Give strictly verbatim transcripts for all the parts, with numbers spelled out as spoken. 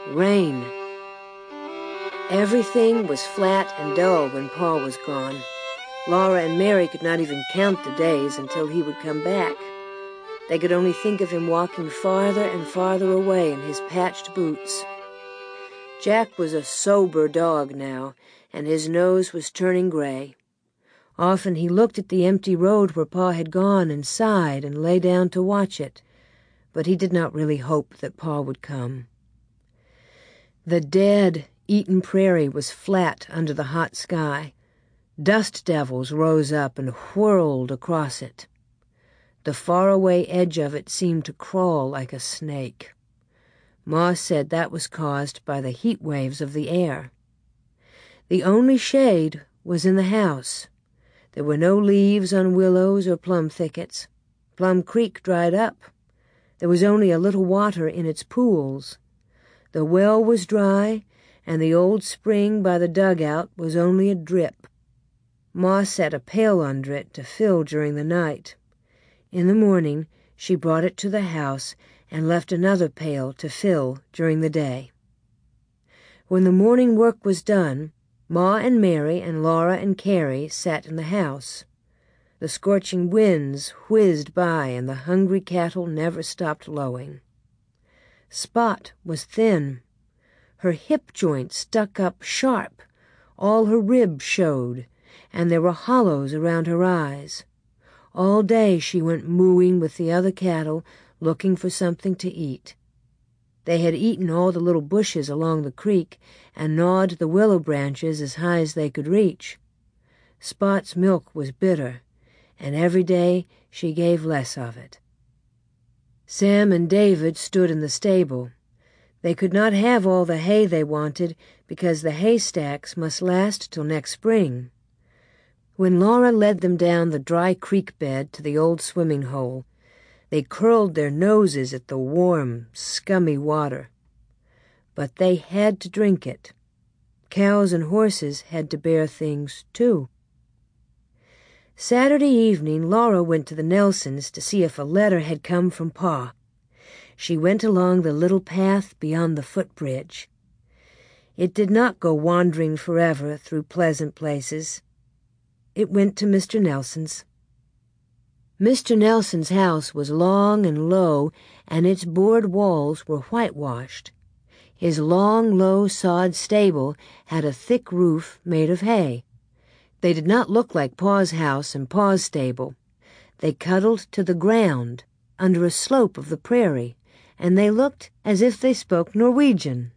Rain. Everything was flat and dull when Pa was gone. Laura and Mary could not even count the days until he would come back. They could only think of him walking farther and farther away in his patched boots. Jack was a sober dog now, and his nose was turning gray. Often he looked at the empty road where Pa had gone and sighed and lay down to watch it, but he did not really hope that Pa would come. The dead, eaten prairie was flat under the hot sky. Dust devils rose up and whirled across it. The faraway edge of it seemed to crawl like a snake. Ma said that was caused by the heat waves of the air. The only shade was in the house. There were no leaves on willows or plum thickets. Plum Creek dried up. There was only a little water in its pools. The well was dry, and the old spring by the dugout was only a drip. Ma set a pail under it to fill during the night. In the morning, she brought it to the house and left another pail to fill during the day. When the morning work was done, Ma and Mary and Laura and Carrie sat in the house. The scorching winds whizzed by and the hungry cattle never stopped lowing. Spot was thin. Her hip joint stuck up sharp. All her ribs showed, and there were hollows around her eyes. All day she went mooing with the other cattle, looking for something to eat. They had eaten all the little bushes along the creek and gnawed the willow branches as high as they could reach. Spot's milk was bitter, and every day she gave less of it. Sam and David stood in the stable. They could not have all the hay they wanted because the haystacks must last till next spring. When Laura led them down the dry creek bed to the old swimming hole, they curled their noses at the warm, scummy water. But they had to drink it. Cows and horses had to bear things, too. Saturday evening, Laura went to the Nelsons to see if a letter had come from Pa. She went along the little path beyond the footbridge. It did not go wandering forever through pleasant places. It went to Mister Nelson's. Mister Nelson's house was long and low, and its board walls were whitewashed. His long, low sod stable had a thick roof made of hay. They did not look like Pa's house and Pa's stable. They cuddled to the ground, under a slope of the prairie, and they looked as if they spoke Norwegian.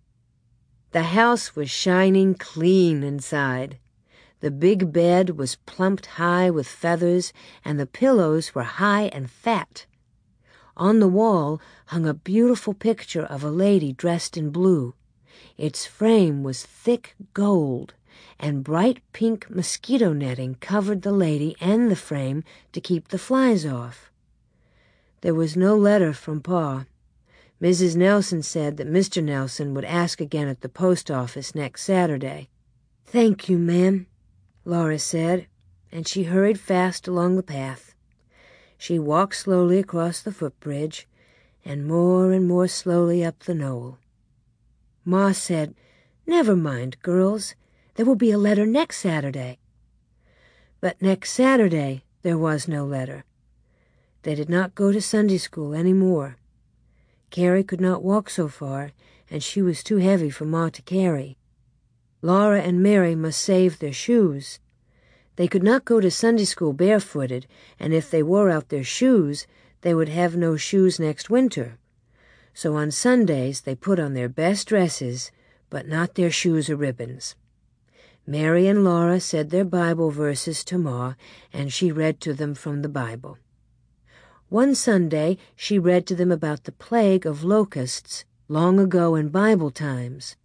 The house was shining clean inside. The big bed was plumped high with feathers, and the pillows were high and fat. On the wall hung a beautiful picture of a lady dressed in blue. Its frame was thick gold, and bright pink mosquito netting covered the lady and the frame to keep the flies off. There was no letter from Pa. Missus Nelson said that Mister Nelson would ask again at the post office next Saturday. "Thank you, ma'am," Laura said, and she hurried fast along the path. She walked slowly across the footbridge, and more and more slowly up the knoll. Ma said, "Never mind, girls. There will be a letter next Saturday." But next Saturday there was no letter. They did not go to Sunday school any more. Carrie could not walk so far, and she was too heavy for Ma to carry. Laura and Mary must save their shoes. They could not go to Sunday school barefooted, and if they wore out their shoes, they would have no shoes next winter. So on Sundays they put on their best dresses, but not their shoes or ribbons. Mary and Laura said their Bible verses to Ma, and she read to them from the Bible. One Sunday she read to them about the plague of locusts long ago in Bible times.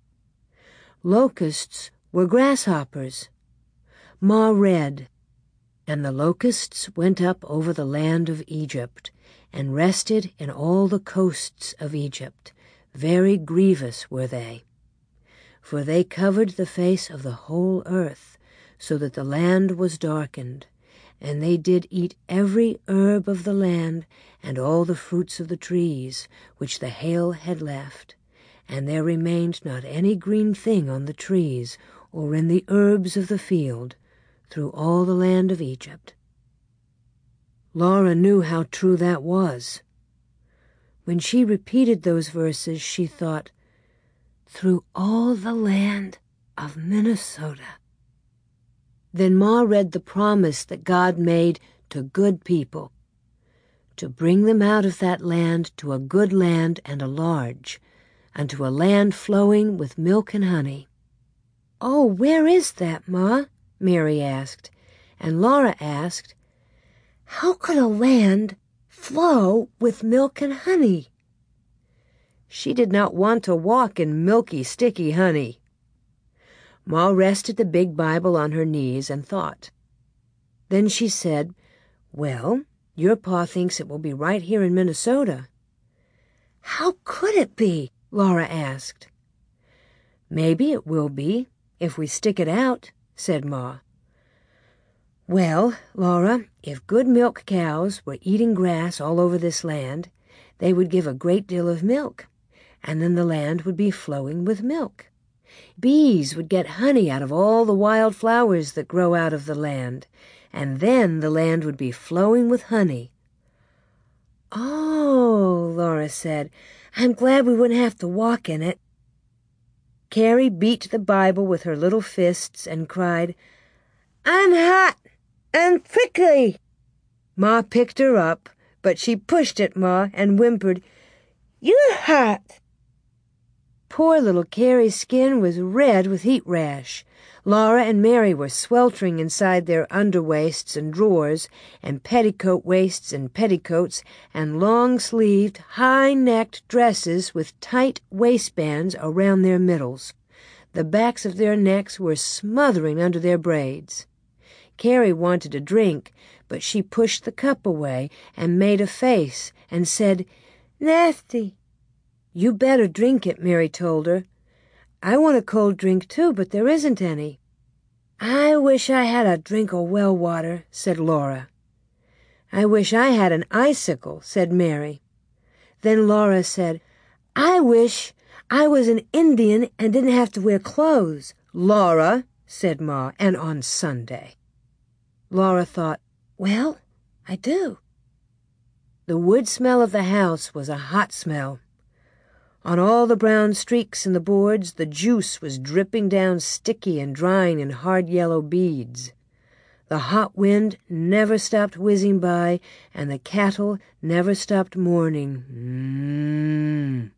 Locusts were grasshoppers. Ma read, "And the locusts went up over the land of Egypt, and rested in all the coasts of Egypt. Very grievous were they. For they covered the face of the whole earth, so that the land was darkened. And they did eat every herb of the land, and all the fruits of the trees, which the hail had left. and there remained not any green thing on the trees or in the herbs of the field through all the land of Egypt. Laura knew how true that was. When she repeated those verses, she thought, through all the land of Minnesota. Then Ma read the promise that God made to good people, to bring them out of that land to a good land and a large, and to a land flowing with milk and honey. "Oh, where is that, Ma?" Mary asked, and Laura asked, "How could a land flow with milk and honey?" She did not want to walk in milky, sticky honey. Ma rested the big Bible on her knees and thought. Then she said, "Well, your pa thinks it will be right here in Minnesota." "How could it be?" Laura asked. "Maybe it will be, if we stick it out," said Ma. "Well, Laura, if good milk cows were eating grass all over this land, they would give a great deal of milk, and then the land would be flowing with milk. Bees would get honey out of all the wild flowers that grow out of the land, and then the land would be flowing with honey." "Oh," Laura said, "I'm glad we wouldn't have to walk in it." Carrie beat the Bible with her little fists and cried, "I'm hot and prickly." Ma picked her up, but she pushed at Ma and whimpered, "You're hot." Poor little Carrie's skin was red with heat rash. Laura and Mary were sweltering inside their underwaists and drawers, and petticoat waists and petticoats, and long-sleeved, high-necked dresses with tight waistbands around their middles. The backs of their necks were smothering under their braids. Carrie wanted a drink, but she pushed the cup away and made a face and said, "Nasty." "You better drink it," Mary told her. "I want a cold drink, too, but there isn't any." "I wish I had a drink of well water," said Laura. "I wish I had an icicle," said Mary. Then Laura said, "I wish I was an Indian and didn't have to wear clothes." "Laura," said Ma, "and on Sunday." Laura thought, "Well, I do." The wood smell of the house was a hot smell. On all the brown streaks in the boards, the juice was dripping down sticky and drying in hard yellow beads. The hot wind never stopped whizzing by, and the cattle never stopped mourning. Mmm.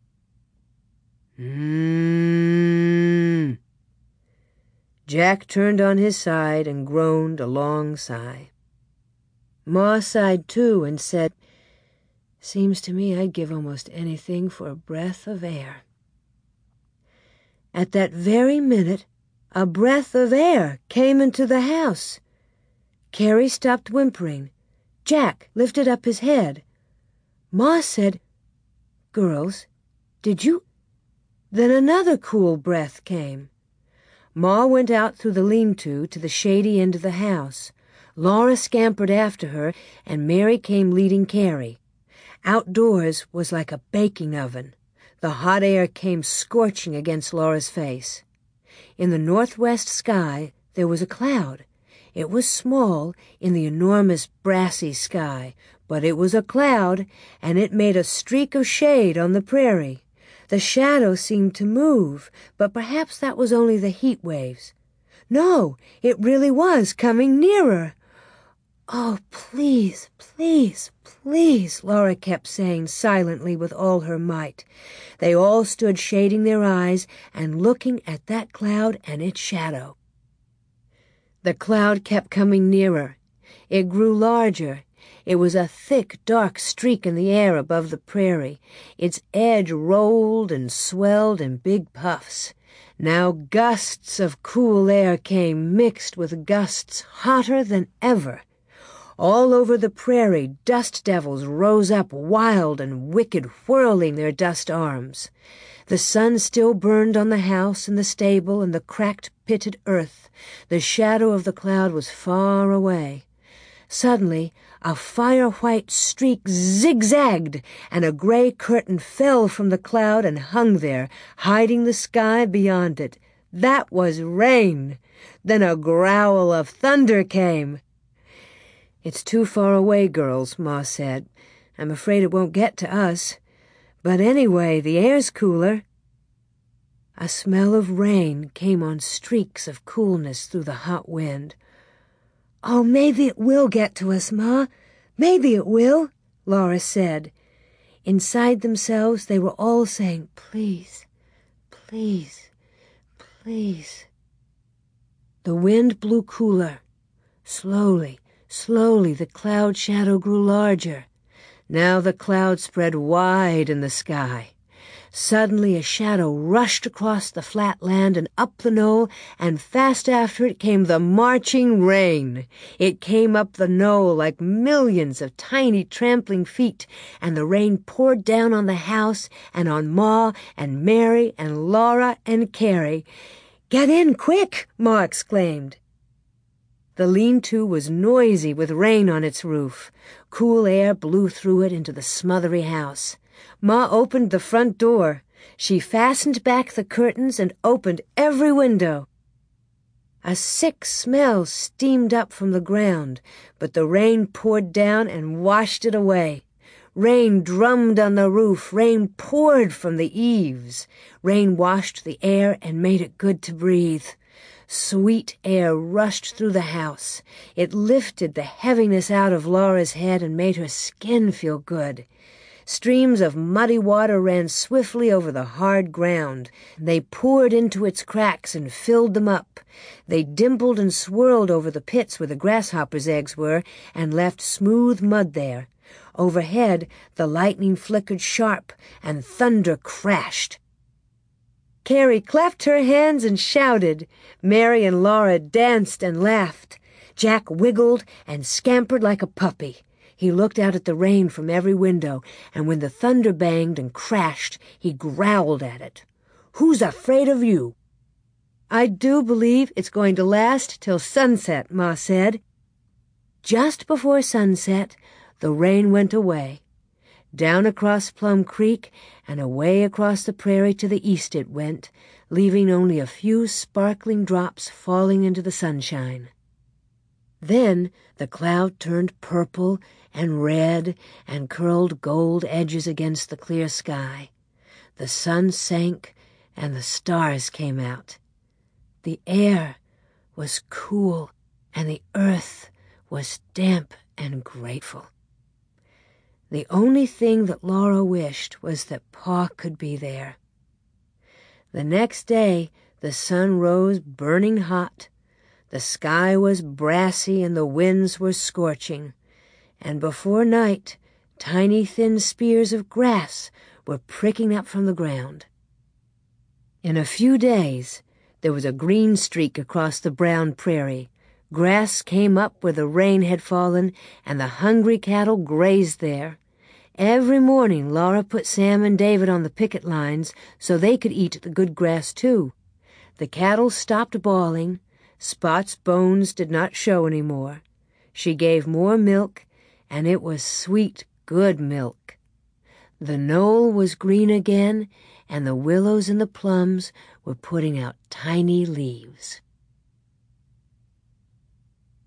Mmm. Jack turned on his side and groaned a long sigh. Ma sighed too and said, "Seems to me I'd give almost anything for a breath of air." At that very minute, a breath of air came into the house. Carrie stopped whimpering. Jack lifted up his head. Ma said, "Girls, did you—" Then another cool breath came. Ma went out through the lean-to to the shady end of the house. Laura scampered after her, and Mary came leading Carrie. Outdoors was like a baking oven. The hot air came scorching against Laura's face. In the northwest sky there was a cloud. It was small in the enormous brassy sky, but it was a cloud, and it made a streak of shade on the prairie. The shadow seemed to move, but perhaps that was only the heat waves. No, it really was coming nearer. "Oh, please, please, please," Laura kept saying silently with all her might. They all stood shading their eyes and looking at that cloud and its shadow. The cloud kept coming nearer. It grew larger. It was a thick, dark streak in the air above the prairie. Its edge rolled and swelled in big puffs. Now gusts of cool air came mixed with gusts hotter than ever. All over the prairie, dust devils rose up wild and wicked, whirling their dust arms. The sun still burned on the house and the stable and the cracked, pitted earth. The shadow of the cloud was far away. Suddenly, A fire-white streak zigzagged, and a gray curtain fell from the cloud and hung there, hiding the sky beyond it. That was rain. Then a growl of thunder came. "It's too far away, girls," Ma said. "I'm afraid it won't get to us. But anyway, the air's cooler." A smell of rain came on streaks of coolness through the hot wind. "Oh, maybe it will get to us, Ma. Maybe it will," Laura said. Inside themselves, they were all saying, "Please, please, please." The wind blew cooler. Slowly, slowly, the cloud shadow grew larger. Now the cloud spread wide in the sky. Suddenly a shadow rushed across the flat land and up the knoll, and fast after it came the marching rain. It came up the knoll like millions of tiny trampling feet, and the rain poured down on the house and on Ma and Mary and Laura and Carrie. "Get in, quick!" Ma exclaimed. The lean-to was noisy with rain on its roof. Cool air blew through it into the smothery house. Ma opened the front door. She fastened back the curtains and opened every window. A sick smell steamed up from the ground, but the rain poured down and washed it away. Rain drummed on the roof. Rain poured from the eaves. Rain washed the air and made it good to breathe. Sweet air rushed through the house. It lifted the heaviness out of Laura's head and made her skin feel good. Streams of muddy water ran swiftly over the hard ground. They poured into its cracks and filled them up. They dimpled and swirled over the pits where the grasshoppers' eggs were and left smooth mud there. Overhead, the lightning flickered sharp and thunder crashed. Carrie clapped her hands and shouted. Mary and Laura danced and laughed. Jack wiggled and scampered like a puppy. He looked out at the rain from every window, and when the thunder banged and crashed, he growled at it. "Who's afraid of you?" "I do believe it's going to last till sunset," Ma said. Just before sunset, the rain went away. Down across Plum Creek and away across the prairie to the east it went, leaving only a few sparkling drops falling into the sunshine. Then the cloud turned purple and red and curled gold edges against the clear sky. The sun sank and the stars came out. The air was cool and the earth was damp and grateful. The only thing that Laura wished was that Pa could be there. The next day the sun rose burning hot. The sky was brassy and the winds were scorching, and before night tiny thin spears of grass were pricking up from the ground. In a few days there was a green streak across the brown prairie. Grass came up where the rain had fallen, and the hungry cattle grazed there. Every morning Laura put Sam and David on the picket lines so they could eat the good grass too. The cattle stopped bawling. Spot's bones did not show any more. She gave more milk, and it was sweet, good milk. The knoll was green again, and the willows and the plums were putting out tiny leaves.